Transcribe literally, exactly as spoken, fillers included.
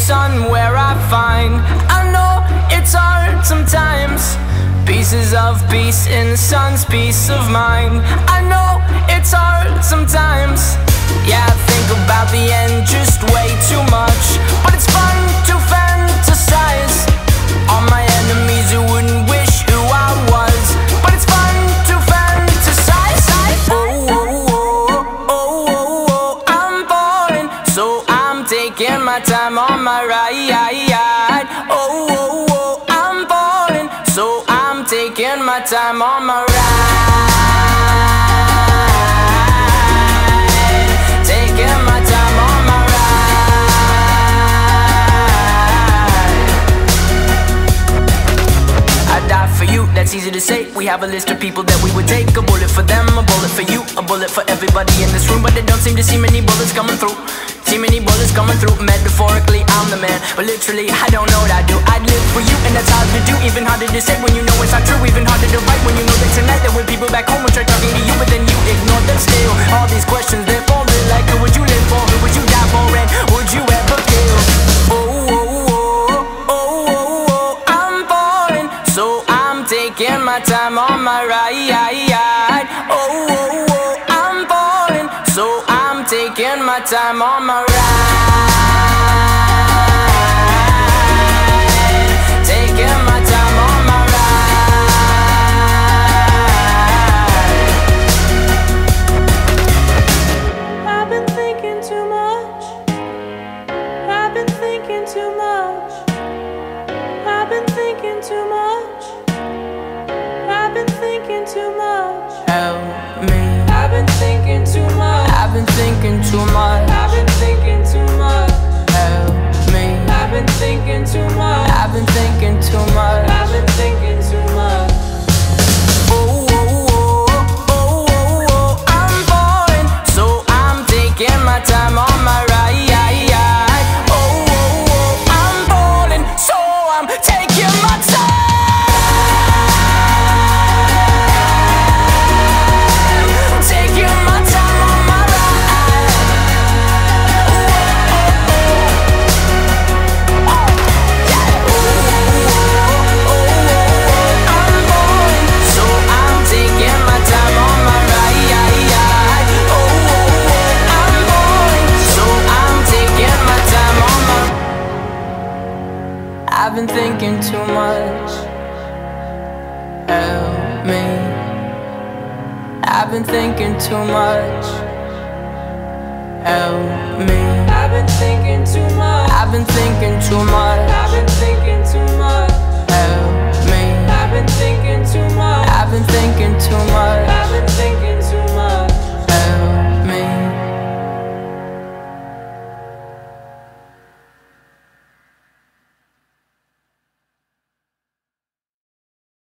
sun where I find. I know it's hard sometimes. Pieces of peace in the sun's peace of mind. I know it's hard sometimes. Yeah, I think about the end just way too much, but it's fun to fantasize on my enemies who wouldn't wish who I was. But it's fun to fantasize. Oh, oh, oh, oh, oh, oh, I'm falling, so I'm taking my time on my ride. Oh, oh, oh, I'm falling, so I'm taking my time on my ride. Taking my time on my ride. I die for you, that's easy to say. We have a list of people that we would take. A bullet for them, a bullet for you, a bullet for everybody in this room. But they don't seem to see many bullets coming through. See many bullets coming through. Metaphorically, I'm the man, but literally, I don't know what I do. I'd live for you, and that's hard to do. Even harder to say when you know it's not true. Even harder to write when you know that tonight there were people back home who tried talking to you, but then you ignored them still. All these questions, they're falling like, who would you live for? Who would you die for? And would you ever kill? Oh, oh, oh, oh, oh, oh, I'm falling, so I'm taking my time on my ride. Oh, oh, oh, I'm falling, so I'm taking my time on my ride. Taking my time on my ride. I've been thinking too much. I've been thinking too much. I've been thinking too much. I've been thinking too much. Help me. I've been thinking too much. I've been thinking too much. I've been thinking too much. Help me. I've been thinking too much. I've been thinking too much. I've been thinking too much. Oh, oh, oh, oh, oh, oh, I'm falling, so I'm taking my time on my ride. Oh, oh, oh, I'm falling, so I'm taking my time. Taking my time on my ride. Oh, oh, oh, oh, yeah. Oh, oh, oh, I'm falling, so I'm taking my time on my ride. Oh, oh, oh, I'm falling, so I'm taking my time on my. I've been thinking too much. Help me. I've been thinking too much. Help me. I've been thinking too much. I've been thinking too much. I've been thinking